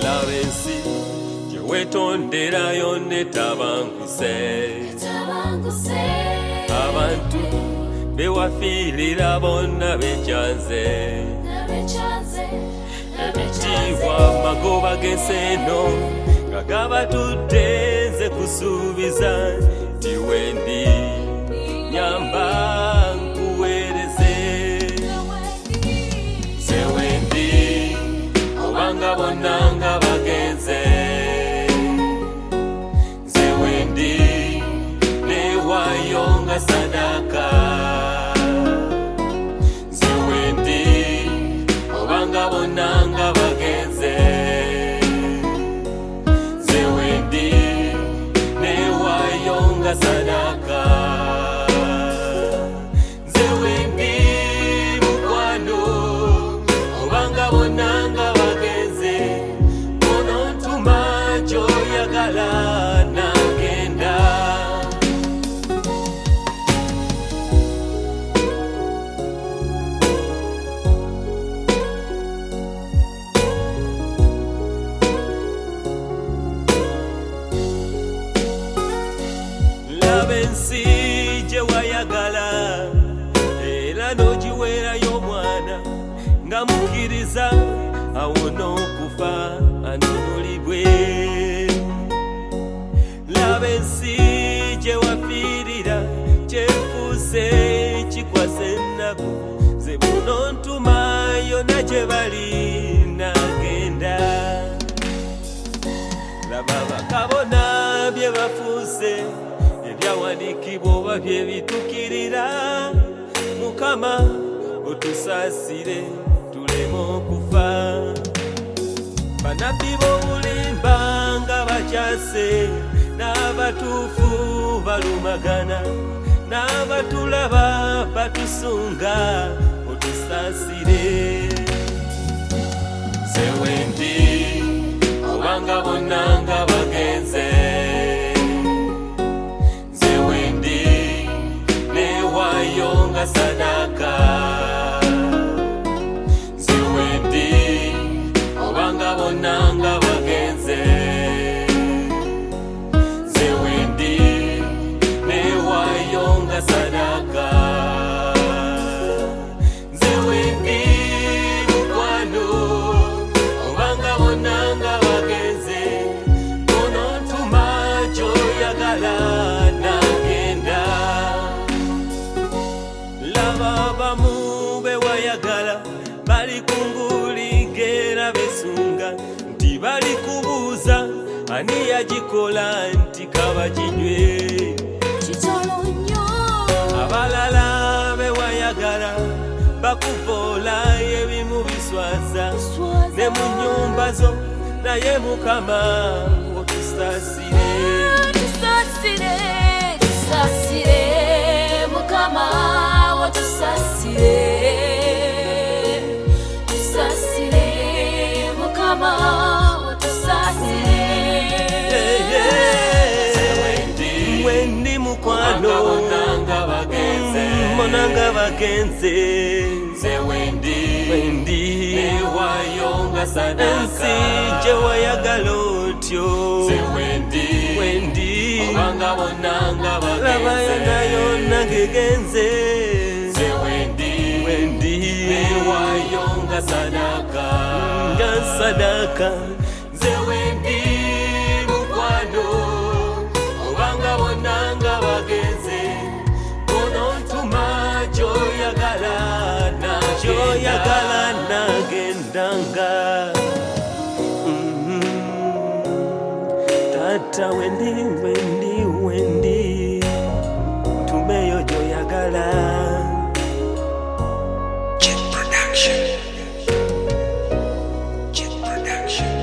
Labensi wetonderayo netabanguse abantu bewafiirira bonna bekyanze ebitiibwa magoba g'enseno nga gabatudde nze kusuubiza nti wendi nyamba nkuweereze nze wendi obanga bonna nga bagenze nze wendi neewaayo nga sadaka nze wendi obanga bonna nga bagenze nze wendi neewaayo nga sadaka nze wendi mukwano obanga bonna nga bagenze onontuma gy'oyagala nagenda Labensi gye wayagala era n'ogiweerayo omwana nga mukkiriza awona okufa anunulibwe Labensi gye wafiirira kyefuuse kikwasa ennaku ze buno ntuma yonna gye bali nagenda laba bakabona bye bafuuse ebyawandiikibwa oba bye bitukirira Mukama otusaasire tuleme okufa bannabbi b'obulimba nga bakyase n'abatuufu balumagana n'abatulaba batusunga otusaasire nze wendi obanga bonna nga bagenze nze wendi neewaayo nga sadaka nze wendi obanga bonna nga bagenze nze wendi neewaayo nga sadaka nze wendi mukwano obanga bonna nga bagenze onontuma gy'oyagala nagenda laba abamu bewayagala bali kungulingeera besunga nti bali kubuuza ani yagikola nti kabaginywe kitolo nnyo abalala bewayagala bakuvoola ebimu biswaza ne mu nnyumba zo naye Mukama otusaasire tusaasire Mukama tusaasire Mukama wendi mukwano monanga bagenze nze wendi neewaayo nga sadaka ensi gye wayagala otyo nze wendi obanga bonna nga laba yonna yonna gegenze nze wendi neewaayo nga sadaka nze wendi mukwano obanga bonna nga bagenze onontuma gy'oyagala nagendanga tata wendi tumeyo gy'oyagala Jet Production.